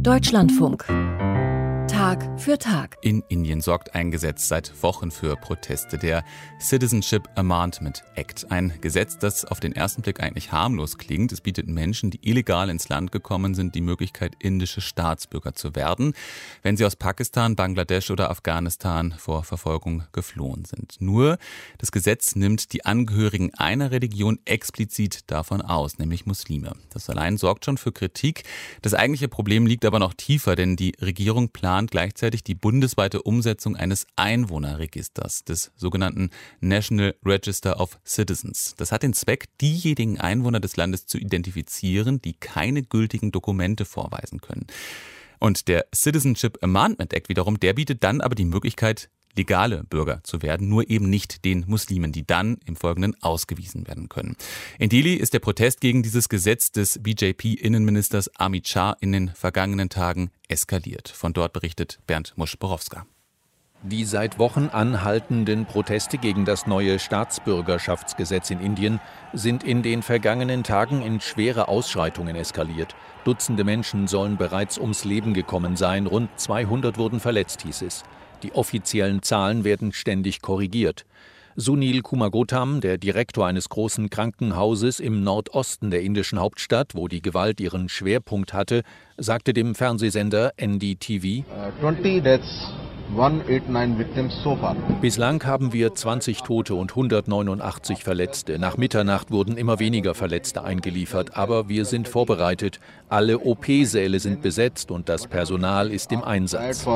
Deutschlandfunk. Tag für Tag. In Indien sorgt ein Gesetz seit Wochen für Proteste, der Citizenship Amendment Act. Ein Gesetz, das auf den ersten Blick eigentlich harmlos klingt. Es bietet Menschen, die illegal ins Land gekommen sind, die Möglichkeit, indische Staatsbürger zu werden, wenn sie aus Pakistan, Bangladesch oder Afghanistan vor Verfolgung geflohen sind. Nur, das Gesetz nimmt die Angehörigen einer Religion explizit davon aus, nämlich Muslime. Das allein sorgt schon für Kritik. Das eigentliche Problem liegt aber noch tiefer, denn die Regierung plant gleichzeitig die bundesweite Umsetzung eines Einwohnerregisters, des sogenannten National Register of Citizens. Das hat den Zweck, diejenigen Einwohner des Landes zu identifizieren, die keine gültigen Dokumente vorweisen können. Und der Citizenship Amendment Act wiederum, der bietet dann aber die Möglichkeit, legale Bürger zu werden, nur eben nicht den Muslimen, die dann im Folgenden ausgewiesen werden können. In Delhi ist der Protest gegen dieses Gesetz des BJP-Innenministers Amit Shah in den vergangenen Tagen eskaliert. Von dort berichtet Bernd Musch-Borowska. Die seit Wochen anhaltenden Proteste gegen das neue Staatsbürgerschaftsgesetz in Indien sind in den vergangenen Tagen in schwere Ausschreitungen eskaliert. Dutzende Menschen sollen bereits ums Leben gekommen sein, rund 200 wurden verletzt, hieß es. Die offiziellen Zahlen werden ständig korrigiert. Sunil Kumar Gautam, der Direktor eines großen Krankenhauses im Nordosten der indischen Hauptstadt, wo die Gewalt ihren Schwerpunkt hatte, sagte dem Fernsehsender NDTV: 20 deaths, 189 victims so far. Bislang haben wir 20 Tote und 189 Verletzte. Nach Mitternacht wurden immer weniger Verletzte eingeliefert, aber wir sind vorbereitet. Alle OP-Säle sind besetzt und das Personal ist im Einsatz.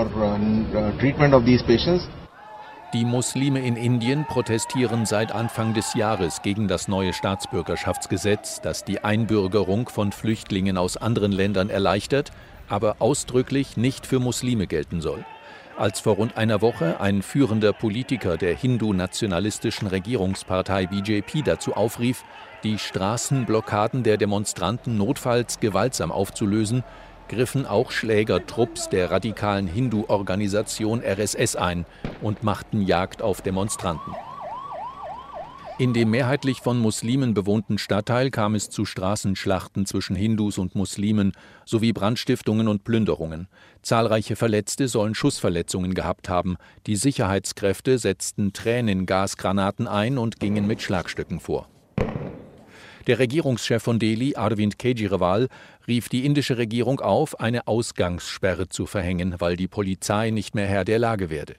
Die Muslime in Indien protestieren seit Anfang des Jahres gegen das neue Staatsbürgerschaftsgesetz, das die Einbürgerung von Flüchtlingen aus anderen Ländern erleichtert, aber ausdrücklich nicht für Muslime gelten soll. Als vor rund einer Woche ein führender Politiker der hindu-nationalistischen Regierungspartei BJP dazu aufrief, die Straßenblockaden der Demonstranten notfalls gewaltsam aufzulösen, griffen auch Schlägertrupps der radikalen Hindu-Organisation RSS ein und machten Jagd auf Demonstranten. In dem mehrheitlich von Muslimen bewohnten Stadtteil kam es zu Straßenschlachten zwischen Hindus und Muslimen sowie Brandstiftungen und Plünderungen. Zahlreiche Verletzte sollen Schussverletzungen gehabt haben. Die Sicherheitskräfte setzten Tränengasgranaten ein und gingen mit Schlagstöcken vor. Der Regierungschef von Delhi, Arvind Kejriwal, rief die indische Regierung auf, eine Ausgangssperre zu verhängen, weil die Polizei nicht mehr Herr der Lage werde.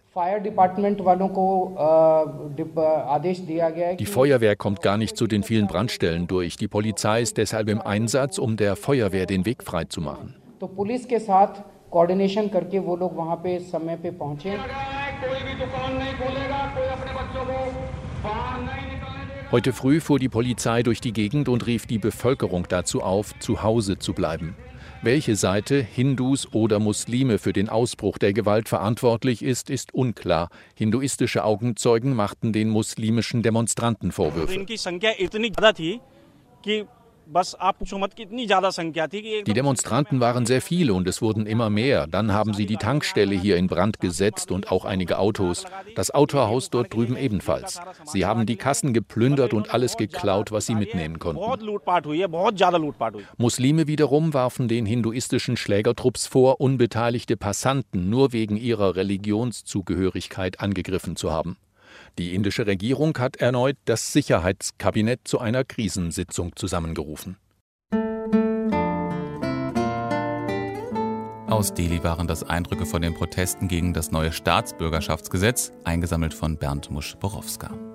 Die Feuerwehr kommt gar nicht zu den vielen Brandstellen durch. Die Polizei ist deshalb im Einsatz, um der Feuerwehr den Weg frei zu machen. Heute früh fuhr die Polizei durch die Gegend und rief die Bevölkerung dazu auf, zu Hause zu bleiben. Welche Seite, Hindus oder Muslime, für den Ausbruch der Gewalt verantwortlich ist, ist unklar. Hinduistische Augenzeugen machten den muslimischen Demonstranten Vorwürfe. Die Demonstranten waren sehr viele und es wurden immer mehr. Dann haben sie die Tankstelle hier in Brand gesetzt und auch einige Autos. Das Autohaus dort drüben ebenfalls. Sie haben die Kassen geplündert und alles geklaut, was sie mitnehmen konnten. Muslime wiederum warfen den hinduistischen Schlägertrupps vor, unbeteiligte Passanten nur wegen ihrer Religionszugehörigkeit angegriffen zu haben. Die indische Regierung hat erneut das Sicherheitskabinett zu einer Krisensitzung zusammengerufen. Aus Delhi waren das Eindrücke von den Protesten gegen das neue Staatsbürgerschaftsgesetz, eingesammelt von Bernd Musch-Borowska.